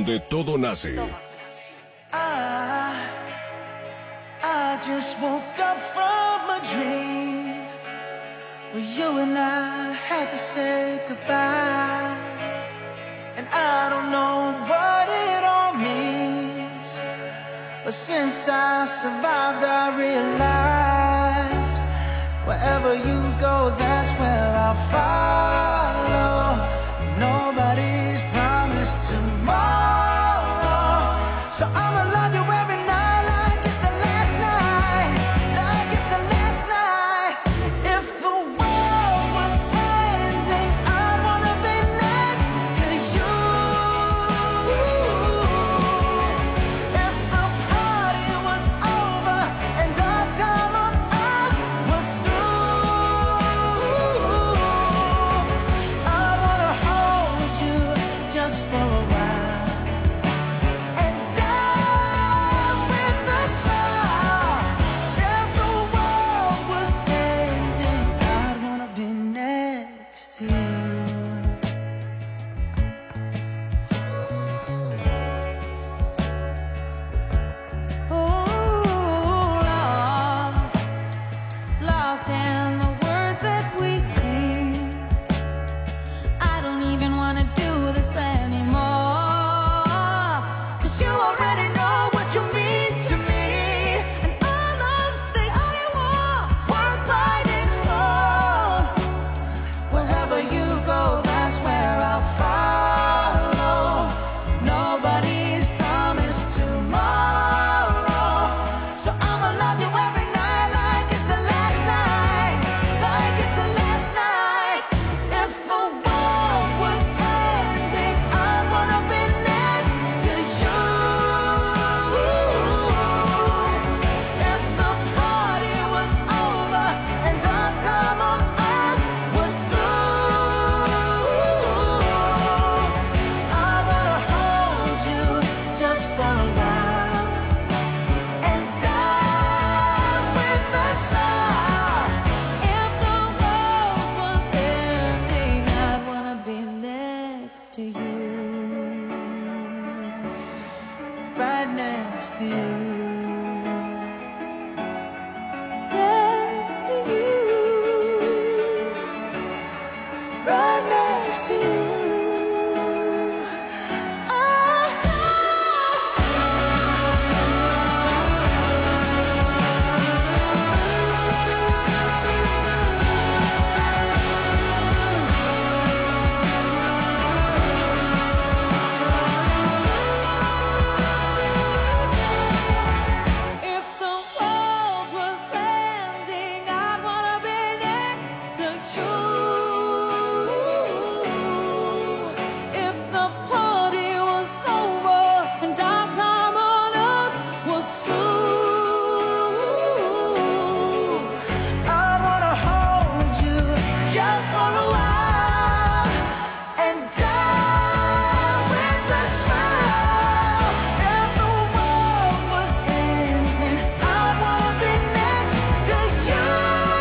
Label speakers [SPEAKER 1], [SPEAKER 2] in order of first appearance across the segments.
[SPEAKER 1] donde todo nace.
[SPEAKER 2] I just woke up from a dream where you and I had to say goodbye. And I don't know what it all means, but since I survived I realized wherever you go, that's where I'll follow. Nobody's promised tomorrow, so I'ma love you every night like it's the last night, like it's the last night. If the world was ending, I wanna be next to you. If the party was over and our time on earth was through, I wanna hold you just for a while and dance with the stars. If the world was ending, I'd wanna be next to you. Lost in the words that we sing. I don't even wanna do this anymore, 'cause you already know what you mean to me, and all of the other war worth fighting for. Wherever you go, that's where I'll follow. Nobody's promised tomorrow, so I'ma love you every night like it's the last night, like it's the last night. If the world was ending, I wanna be next to you. If the party was over and our time on earth was through, I wanna hold you just for a while and dance with the stars. If the world was ending, I'd wanna be next to you, right next to you, next to you, right next to you. If the world was ending, I'd wanna be next to you. If the party was over and our time on earth was through, I'd wanna hold you just for a while and dance with the stars. If the world was ending, I'd wanna be next to you.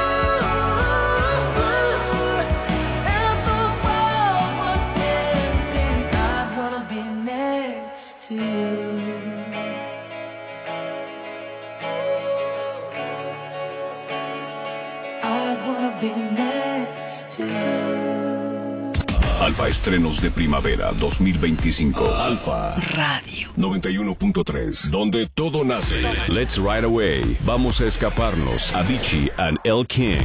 [SPEAKER 2] If the world was ending, I'd wanna be next to you. I'd wanna be next to you.
[SPEAKER 1] Alfa Estrenos de Primavera 2025. Alfa
[SPEAKER 3] Radio
[SPEAKER 1] 91.3, donde todo nace.
[SPEAKER 4] Let's Ride Away. Vamos a escaparnos. Avicii and El King.